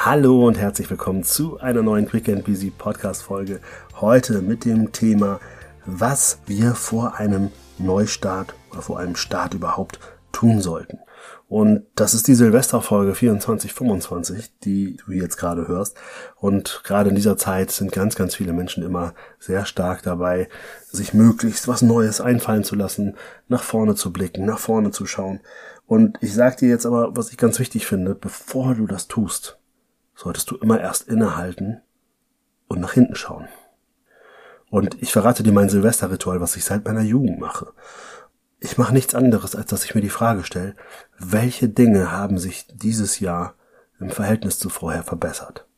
Hallo und herzlich willkommen zu einer neuen Quick and Busy Podcast Folge. Heute mit dem Thema, was wir vor einem Neustart oder vor einem Start überhaupt tun sollten. Und das ist die Silvesterfolge 24/25, die du jetzt gerade hörst. Und gerade in dieser Zeit sind ganz, ganz viele Menschen immer sehr stark dabei, sich möglichst was Neues einfallen zu lassen, nach vorne zu blicken, nach vorne zu schauen. Und ich sage dir jetzt aber, was ich ganz wichtig finde, bevor du das tust, solltest du immer erst innehalten und nach hinten schauen. Und ich verrate dir mein Silvesterritual, was ich seit meiner Jugend mache. Ich mache nichts anderes, als dass ich mir die Frage stelle, welche Dinge haben sich dieses Jahr im Verhältnis zu vorher verbessert?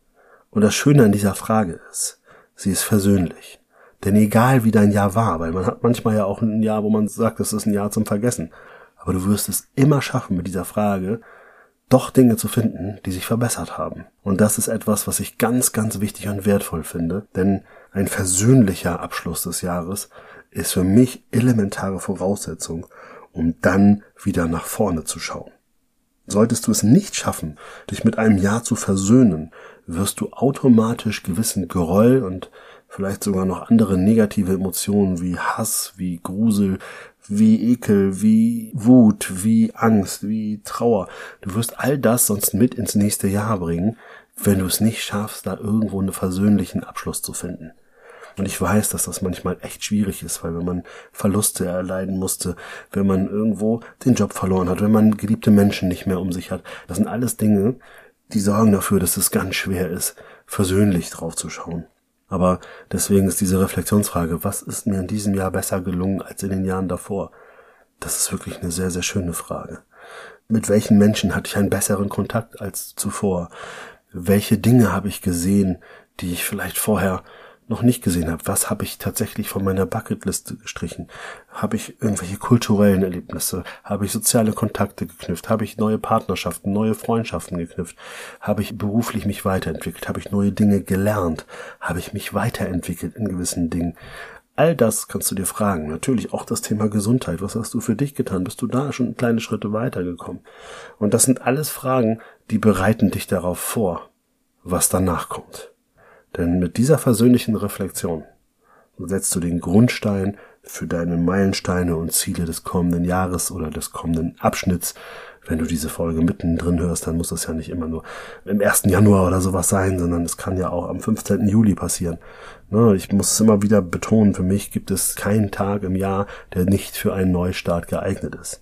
Und das Schöne an dieser Frage ist, sie ist versöhnlich. Denn egal wie dein Jahr war, weil man hat manchmal ja auch ein Jahr, wo man sagt, das ist ein Jahr zum Vergessen. Aber du wirst es immer schaffen, mit dieser Frage doch Dinge zu finden, die sich verbessert haben. Und das ist etwas, was ich ganz, ganz wichtig und wertvoll finde, denn ein versöhnlicher Abschluss des Jahres ist für mich elementare Voraussetzung, um dann wieder nach vorne zu schauen. Solltest du es nicht schaffen, dich mit einem Jahr zu versöhnen, wirst du automatisch gewissen Groll und vielleicht sogar noch andere negative Emotionen wie Hass, wie Grusel, wie Ekel, wie Wut, wie Angst, wie Trauer. Du wirst all das sonst mit ins nächste Jahr bringen, wenn du es nicht schaffst, da irgendwo einen versöhnlichen Abschluss zu finden. Und ich weiß, dass das manchmal echt schwierig ist, weil wenn man Verluste erleiden musste, wenn man irgendwo den Job verloren hat, wenn man geliebte Menschen nicht mehr um sich hat, das sind alles Dinge, die sorgen dafür, dass es ganz schwer ist, versöhnlich drauf zu schauen. Aber deswegen ist diese Reflexionsfrage, was ist mir in diesem Jahr besser gelungen als in den Jahren davor? Das ist wirklich eine sehr, sehr schöne Frage. Mit welchen Menschen hatte ich einen besseren Kontakt als zuvor? Welche Dinge habe ich gesehen, die ich vielleicht vorher noch nicht gesehen habe? Was habe ich tatsächlich von meiner Bucketliste gestrichen? Habe ich irgendwelche kulturellen Erlebnisse? Habe ich soziale Kontakte geknüpft? Habe ich neue Partnerschaften, neue Freundschaften geknüpft? Habe ich beruflich mich weiterentwickelt? Habe ich neue Dinge gelernt? Habe ich mich weiterentwickelt in gewissen Dingen? All das kannst du dir fragen. Natürlich auch das Thema Gesundheit. Was hast du für dich getan? Bist du da schon kleine Schritte weitergekommen? Und das sind alles Fragen, die bereiten dich darauf vor, was danach kommt. Denn mit dieser versöhnlichen Reflexion setzt du den Grundstein für deine Meilensteine und Ziele des kommenden Jahres oder des kommenden Abschnitts. Wenn du diese Folge mittendrin hörst, dann muss das ja nicht immer nur im 1. Januar oder sowas sein, sondern es kann ja auch am 15. Juli passieren. Ich muss es immer wieder betonen, für mich gibt es keinen Tag im Jahr, der nicht für einen Neustart geeignet ist.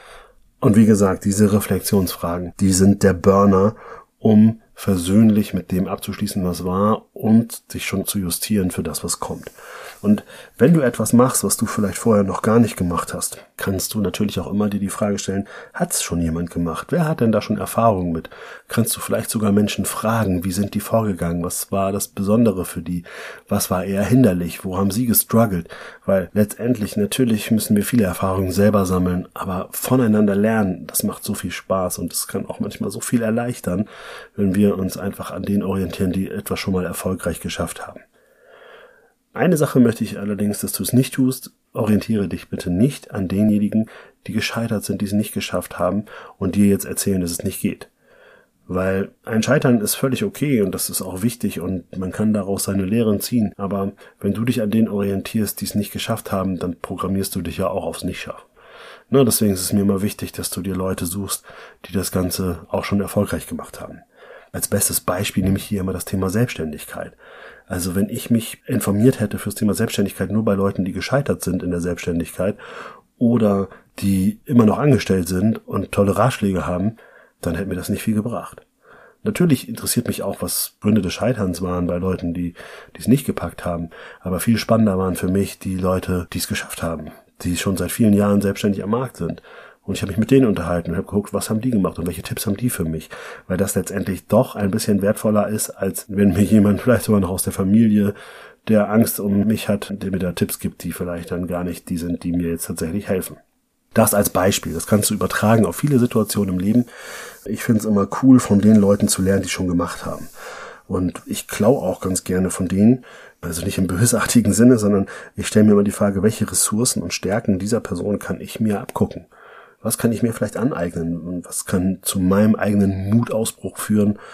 Und wie gesagt, diese Reflexionsfragen, die sind der Burner, um versöhnlich mit dem abzuschließen, was war und sich schon zu justieren für das, was kommt. Und wenn du etwas machst, was du vielleicht vorher noch gar nicht gemacht hast, kannst du natürlich auch immer dir die Frage stellen, hat es schon jemand gemacht? Wer hat denn da schon Erfahrung mit? Kannst du vielleicht sogar Menschen fragen, wie sind die vorgegangen? Was war das Besondere für die? Was war eher hinderlich? Wo haben sie gestruggelt? Weil letztendlich, natürlich müssen wir viele Erfahrungen selber sammeln, aber voneinander lernen, das macht so viel Spaß und es kann auch manchmal so viel erleichtern, wenn wir uns einfach an denen orientieren, die etwas schon mal erfolgreich geschafft haben. Eine Sache möchte ich allerdings, dass du es nicht tust. Orientiere dich bitte nicht an denjenigen, die gescheitert sind, die es nicht geschafft haben und dir jetzt erzählen, dass es nicht geht. Weil ein Scheitern ist völlig okay und das ist auch wichtig und man kann daraus seine Lehren ziehen. Aber wenn du dich an denen orientierst, die es nicht geschafft haben, dann programmierst du dich ja auch aufs Nicht-Schaffen. Deswegen ist es mir immer wichtig, dass du dir Leute suchst, die das Ganze auch schon erfolgreich gemacht haben. Als bestes Beispiel nehme ich hier immer das Thema Selbstständigkeit. Also wenn ich mich informiert hätte fürs Thema Selbstständigkeit nur bei Leuten, die gescheitert sind in der Selbstständigkeit oder die immer noch angestellt sind und tolle Ratschläge haben, dann hätte mir das nicht viel gebracht. Natürlich interessiert mich auch, was Gründe des Scheiterns waren bei Leuten, die es nicht gepackt haben. Aber viel spannender waren für mich die Leute, die es geschafft haben, die schon seit vielen Jahren selbstständig am Markt sind. Und ich habe mich mit denen unterhalten und habe geguckt, was haben die gemacht und welche Tipps haben die für mich. Weil das letztendlich doch ein bisschen wertvoller ist, als wenn mir jemand vielleicht sogar noch aus der Familie, der Angst um mich hat, der mir da Tipps gibt, die vielleicht dann gar nicht die sind, die mir jetzt tatsächlich helfen. Das als Beispiel, das kannst du übertragen auf viele Situationen im Leben. Ich finde es immer cool, von den Leuten zu lernen, die es schon gemacht haben. Und ich klaue auch ganz gerne von denen, also nicht im bösartigen Sinne, sondern ich stelle mir immer die Frage, welche Ressourcen und Stärken dieser Person kann ich mir abgucken? Was kann ich mir vielleicht aneignen und was kann zu meinem eigenen Mutausbruch führen,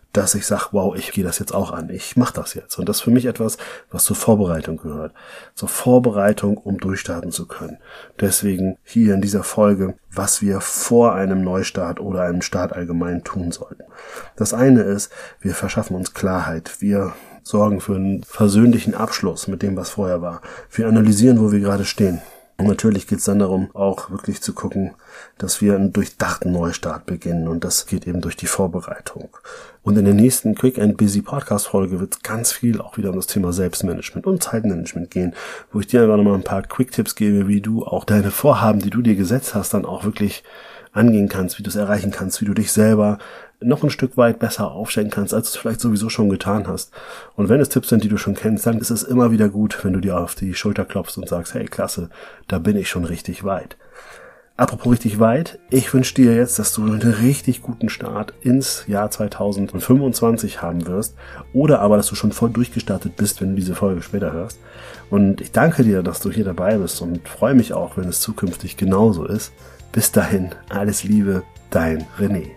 dass ich sage, wow, ich gehe das jetzt auch an, ich mache das jetzt. Und das ist für mich etwas, was zur Vorbereitung gehört. Zur Vorbereitung, um durchstarten zu können. Deswegen hier in dieser Folge, was wir vor einem Neustart oder einem Start allgemein tun sollten. Das eine ist, wir verschaffen uns Klarheit. Wir sorgen für einen versöhnlichen Abschluss mit dem, was vorher war. Wir analysieren, wo wir gerade stehen. Und natürlich geht es dann darum, auch wirklich zu gucken, dass wir einen durchdachten Neustart beginnen. Und das geht eben durch die Vorbereitung. Und in der nächsten Quick and Busy Podcast Folge wird es ganz viel auch wieder um das Thema Selbstmanagement und Zeitmanagement gehen, wo ich dir einfach nochmal ein paar Quick-Tipps gebe, wie du auch deine Vorhaben, die du dir gesetzt hast, dann auch wirklich angehen kannst, wie du es erreichen kannst, wie du dich selber noch ein Stück weit besser aufstellen kannst, als du es vielleicht sowieso schon getan hast. Und wenn es Tipps sind, die du schon kennst, dann ist es immer wieder gut, wenn du dir auf die Schulter klopfst und sagst, hey, klasse, da bin ich schon richtig weit. Apropos richtig weit, ich wünsche dir jetzt, dass du einen richtig guten Start ins Jahr 2025 haben wirst oder aber, dass du schon voll durchgestartet bist, wenn du diese Folge später hörst. Und ich danke dir, dass du hier dabei bist und freue mich auch, wenn es zukünftig genauso ist. Bis dahin, alles Liebe, dein René.